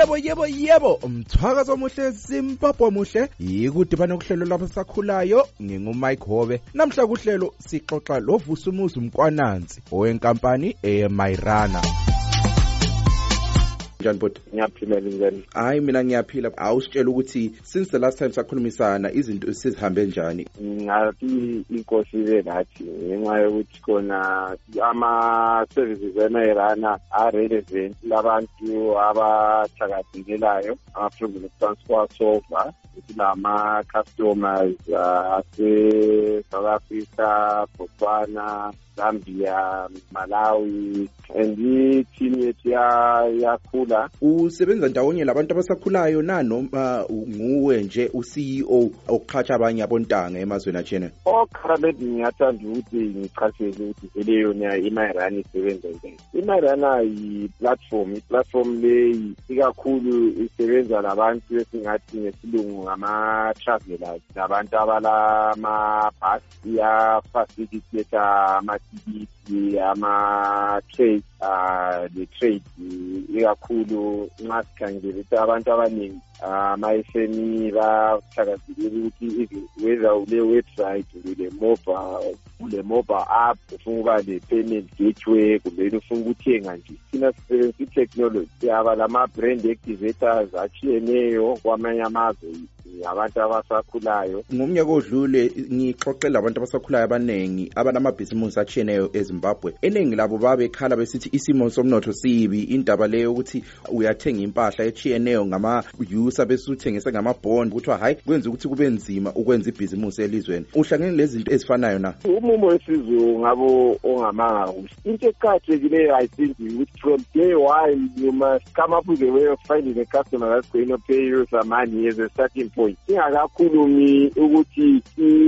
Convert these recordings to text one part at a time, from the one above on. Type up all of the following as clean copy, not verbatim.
Yebo, umthwakazo omuhle Zimbabwe muhle yikudibana kuhlelo labasakhulayo nginguMike Hobe. Namhla kuhlelo sixoxa loVusumuzi Mkwananzi owenkampani eMairana. Njani bot? Ngiyaphila njani? Hayi mina ngiyaphila. Awusitshela ukuthi since the last time sakhulumisana izinto sizihambe njani? Ngathi inkosi lenathi ngenxa yokuthi khona ama services eMairana are relevant labantu abathakazelelayo ama-problem transport over lama customers ase South Africa, Botswana, Zambia, Malawi, and team yethu yakhula. Usebenza ndawonye labantu abasakhulayo noma nguwe nje uCEO oqhatsha abanye abontanga emazweni achene? Currently ngiyathanda ukuthi ngichazele ukuthi leyo yona iMairana isebenza njani. iMairana i-platform leyi ikakhulu isebenza labantu esingathi ngesilungu ngama-travelers, labantu abalamabhasi ya-facilitate amatikiti, ama-trade, le-trade ikakhulu nxa sikhangele ukuthi abantu abaningi ama-SME bathakazelela ukuthi whether ule website ule mobile app ufuna ukuba le-payment gateway kumbe ufuna ukuthenga nje, thina sisebenzisa i-technology. Siyaba lama-brand activators atshiyeneyo kwamanye amazwe abantu abasakhulayo. Ngomnyaka odlule ngixoxela abantu abasakhulayo abanengi abanamabhizimusi atshiyeneyo eZimbabwe. Eningi labo babekhala besithi isimo somnotho sibi, indaba leyo ukuthi uyathenga impahla etshiyeneyo ngama-user bese uthengisa ngama-bond, kuthiwa hayi kwenza ukuthi kube nzima ukwenza ibhizimusi elizweni. Uhlangene lezi zinto ezifanayo na? Umumo wesizwe ngabo ongamanga kuhle. Into eqakathekileyo I think ukuthi from day one you must come up with a way of finding a customer that's going to pay you some money as a starting point. Ingakakhulumi ukuthi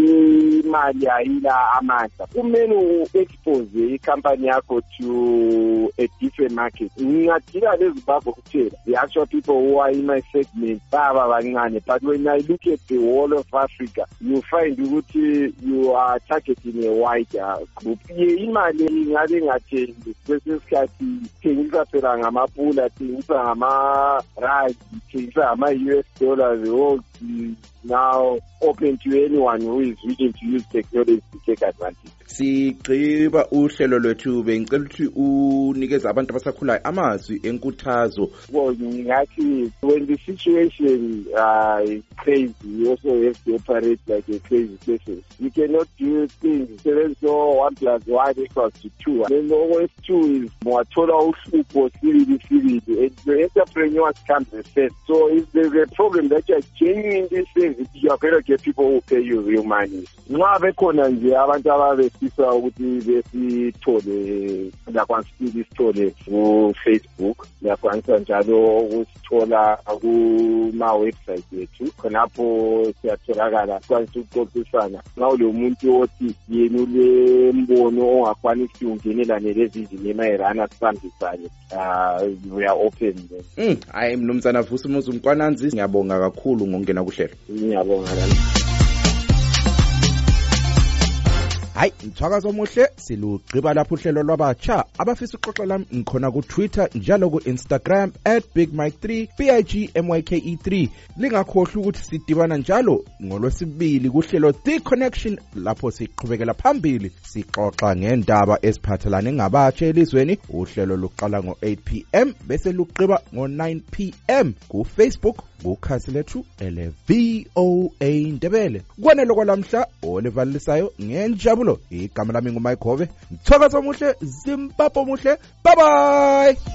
imali ayila amandla. Kumele u-expose ikhampani yakho to a different market. Ngingadila leZimbabwe kuphela. The actual people who are in my segment baba bancane, but when I look at the whole of Africa, you find ukuthi you are targeting a wider group. Imali ingabe ngathengi kwesinye isikhathi thengisa phela ngamapula, thengisa ngama-rand, thengisa ngama-US dollars. Now open to anyone who is willing to use technology to take advantage. Sigqiba uhlelo lwethu bengicela ukuthi unikeze abantu abasakhulayo amazwi enkuthazo. Well, ngathi when the situation is crazy, you also have to operate like a crazy person. You cannot do things 7 so 1 + 1 = 2. Then always 2 is more total uhlupho sibili. And the entrepreneurs come first. So if there's a problem that you are genuine in this thing, you are going to get people who pay you real money. Nxa bekhona nje abantu ababesisa ukuthi besithole, uyakwanisa isithole ku-Facebook, uyakwanisa njalo ukusithola kuma-website yethu. Khonapho siyatholakala, sikwanisa ukuxoxisana. Nxa ulo muntu othi yena ule mbono ongakwanisi ungenelane levision eMairana sibambisane, we are open. Hayi mnumzana Vusumuzi Mkwananzi, ngiyabonga kakhulu ngokungena kuhlelo. Ngiyabonga. Hayi mthwakazo omuhle silugqiba lapho uhlelo lwabatsha abafisa uxoxa lami ngikhona ku Twitter njalo ku Instagram @BigMike3 BigMyke3. Lingakhohlwa ukuthi sidibana njalo ngolwesibili kuhlelo The Connection lapho siqhubekela phambili sixoxa ngendaba eziphathelane ngabatsha elizweni. Uhlelo luqala ngo-8 p.m. bese luqhiba ngo-9 p.m. ku Facebook kukhasi lethu ele-VOA Ndebele. Kwanele kwalamhla olivalisayo ngenjabulo. Igama lami nguMike Hobe. Mthwakazo omuhle Zimbabwe muhle. Bye bye.